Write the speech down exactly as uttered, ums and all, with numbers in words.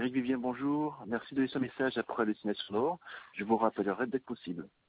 Eric Vivien, bonjour. Merci de laisser un message après la destination nord. Je vous rappellerai dès que possible.